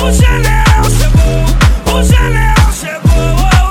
O general chegou, o general chegou.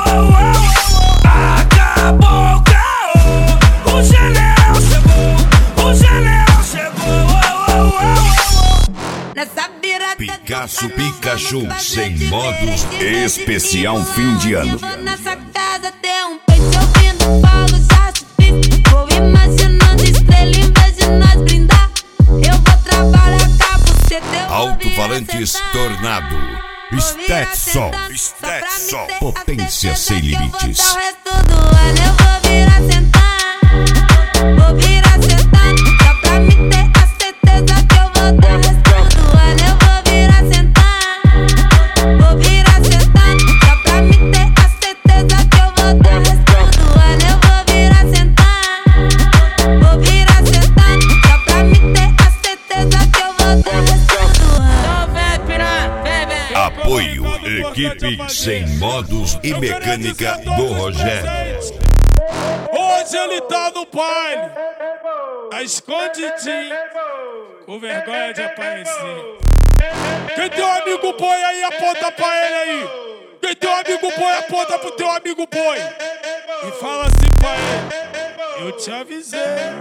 Acabou o caô. O general chegou, o general chegou. Nessa virada Picasso Pikachu sem modos especial fim de ano. nessa casa tem um peito ouvindo fogo, já subi. Vou imaginando estrela em vez de nós brindar. Eu vou trabalhar com a buceta. Alto-falantes Tornado. Stetson. Potência sem limites. O resto do ano eu vou virar sentar. Vou virar sentar. Só pra me ter a certeza que eu vou dar. O resto do ano eu vou virar sentar. Vou virar sentar. Só pra me ter a certeza que eu vou dar. O resto do ano eu vou virar sentar. Vou virar sentar. Só pra me ter a certeza que eu vou dar. O resto do ano. Vem pirar, vem. Apoio Equipe Sem Modos e Mecânica do Rogério. Hoje ele tá no baile, a escondidinho, com vergonha de aparecer. Quem tem um amigo boi aí, aponta pra ele aí. Quem tem um amigo boi, aponta pro teu amigo boi. E fala assim pra ele: eu te avisei.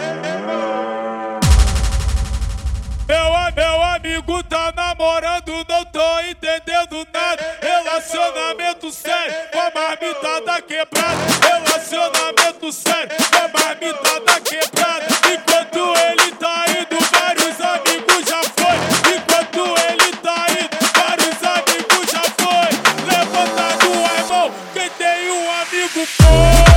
Meu amigo tá namorando, não tô entendendo nada. Relacionamento sério, com a marmitada quebrada. Relacionamento sério, com a marmitada quebrada. Enquanto ele tá indo, vários amigos já foi. Enquanto ele tá indo, vários amigos já foi. Levanta duas mãos, quem tem um amigo foi.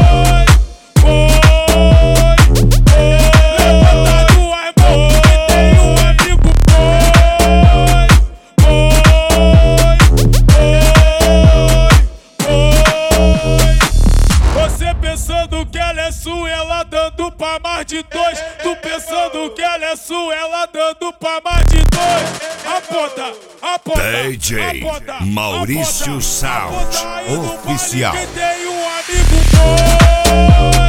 Pensando que ela é sua, ela dando pra mais de dois. Tu pensando que ela é sua, ela dando pra mais de dois. Aponta, DJ Maurício Sound Oficial. Quem tem um amigo foi.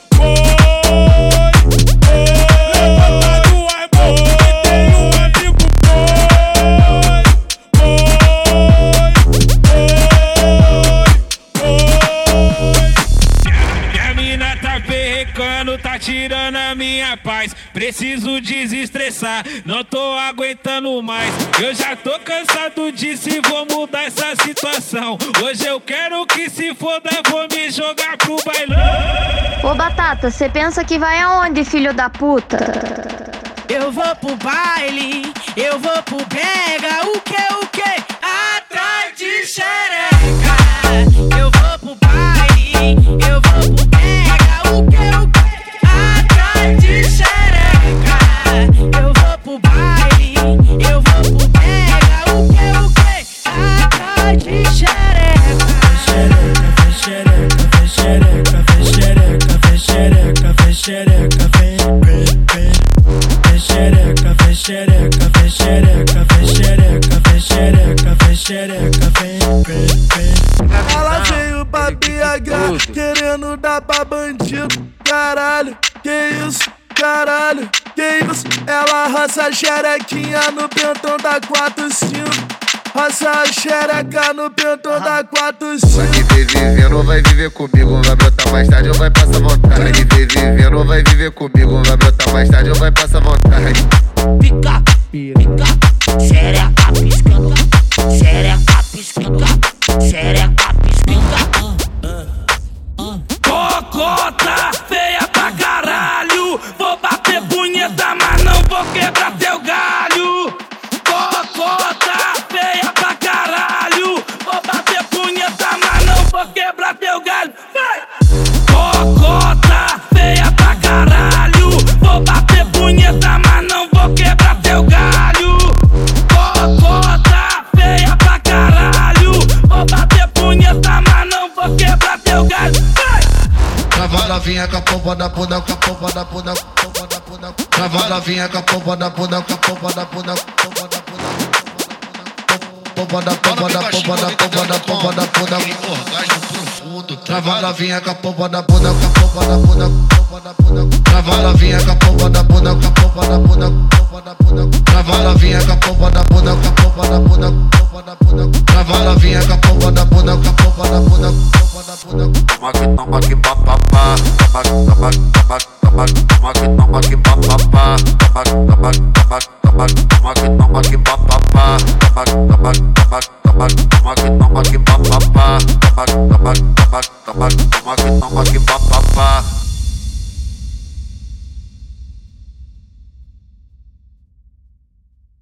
Levanta duas mãos, quem tem um amigo tá tirando a minha paz. Preciso desestressar, não tô aguentando mais. Eu já tô cansado disso e vou mudar essa situação. Hoje eu quero que se foda, vou me jogar pro bailão. Ô Batata, cê pensa que vai aonde, filho da puta? Eu vou pro baile, eu vou pro brega. O que? Atrás de xereca. Eu vou pro baile, eu vou pro brega. O que? Atrás de xereca. Eu vou pro baile, eu vou pro brega. O que? Atrás de xereca. Ela veio pra BH, querendo dar pra bandido. Caralho, que isso? Caralho, que isso? Ela roça a xerequinha no pentão da 4-5. Roça a xereca no pentão da 4-5. Vai viver vivendo ou vai viver comigo? Vai brotar mais tarde ou vai passar vontade? Vai viver vivendo ou vai viver comigo? Vai brotar mais tarde ou vai passar vontade? Pica, xereca piscando, xereca piscando, xereca piscando. Cocota feia pra caralho. Vou bater punheta, mas não vou quebrar teu galho. Cocota feia pra caralho. Vou bater punheta, mas não vou quebrar teu galho. Vai! Cocota feia pra caralho. Vou bater punheta, mas não vou quebrar teu galho. Cocota feia pra caralho. Vou bater punheta, mas não vou quebrar teu galho. Vai! Trava novinha com a pompa da bunda, com a pompa da bunda, com a pompa da bunda. Trava novinha com a pompa da bunda, com a pompa da bunda, com a pompa da bunda. Pompa da pompa da pompa da pompa da pompa da bunda. Orgasmo profundo. Trava novinha com a pompa da bunda, com a pompa da bunda, com a pompa da bunda. Trava novinha com a pompa da bunda, com a pompa da bunda, com a pompa da bunda. Trava novinha com a pompa da bunda, com a pompa da bunda, com a pompa da bunda. toma que toma que papapá. Toma que toma que papapá. Toma que toma que papapá. Toma que toma que papapá.